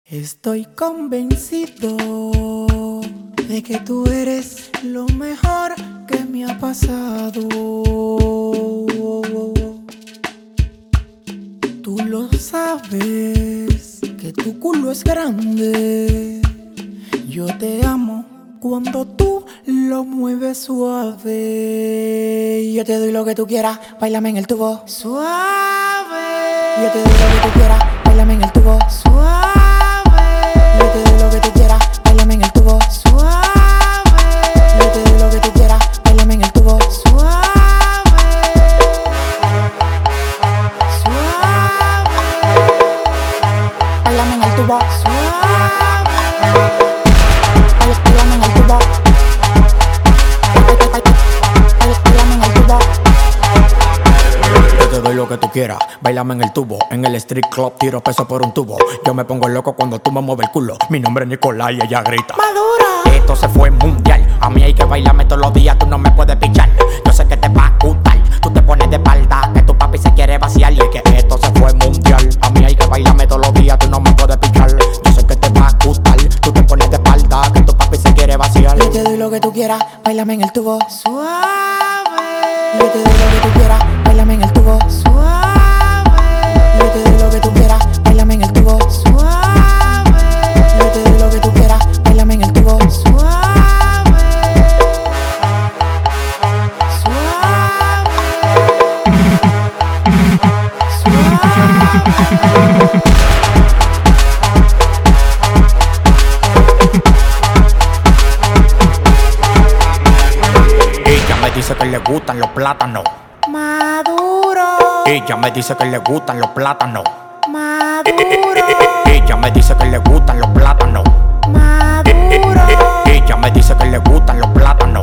Estoy convencido de que tú eres lo mejor que me ha pasado. Tú lo sabes, que tu culo es grande. Yo te amo cuando tú lo mueves suave. Yo te doy lo que tú quieras, báilame en el tubo suave. Yo te doy lo que tú quieras, báilame en el tubo suave. Yo te doy lo que tú quieras, báilame en el tubo suave. Yo te doy lo que tú quieras, báilame en el tubo suave. Suave. Báilame en el tubo suave. Báilame en el tubo. Báilame en el tubo. Yo te doy lo que tú quieras, báilame en el tubo. En el street club tiro peso por un tubo. Yo me pongo loco cuando tú me mueves el culo. Mi nombre es Nicolás y ella grita Madura. Esto se fue mundial. A mí hay que bailarme todos los días, tú no me puedes pichar. Yo sé que te va a gustar. Tú te pones de espalda, que tu papi se quiere vaciar. Y es que esto se fue mundial. A mí hay que bailarme todos los días, tú no me puedes pichar. Yo sé que te va a gustar. Tú te pones de espalda, que tu papi se quiere vaciar. Yo te doy lo que tú quieras, báilame en el tubo suave. Yo te doy lo que tú quieras, báilame en el tubo suave. Yo te doy lo que tú quieras, báilame en el tubo suave. Yo te doy lo que tú quieras, báilame en el tubo suave. Suave. Suave. Ella me dice que le gustan los plátanos. Maduro. Ella me dice que le gustan los plátanos. Maduro. Ella me dice que le gustan los plátanos. Maduro. Ella me dice que le gustan los plátanos.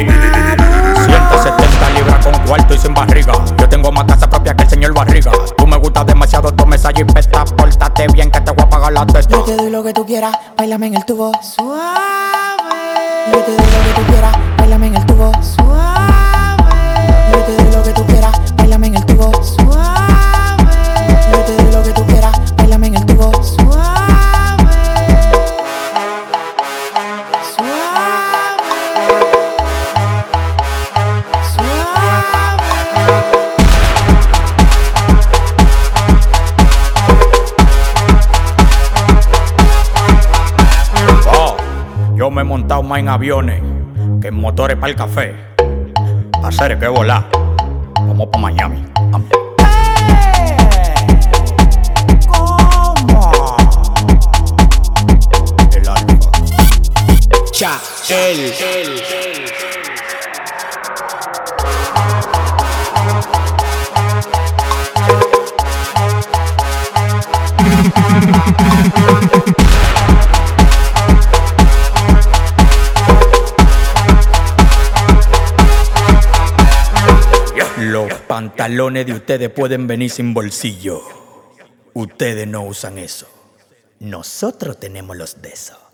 170 libras con cuarto y sin barriga. Yo tengo más casa propia que el señor Barriga. Tú me gustas demasiado, tú me y pesta. Pórtate bien que te voy a pagar la testa. Yo te doy lo que tú quieras, báilame en el tubo suave. Yo te doy lo que tú quieras, báilame en el tubo suave. Yo te doy lo que tú quieras, báilame en el tubo suave. Yo te doy lo que tú quieras, báilame en el tubo suave. Suave. Oh, yo me he montado más en aviones que en motores para el café. Hacer que volar. Vamos pa' Miami. ¿Cómo? El alfa. Cha, Los pantalones de ustedes pueden venir sin bolsillo. Ustedes no usan eso. Nosotros tenemos los de eso.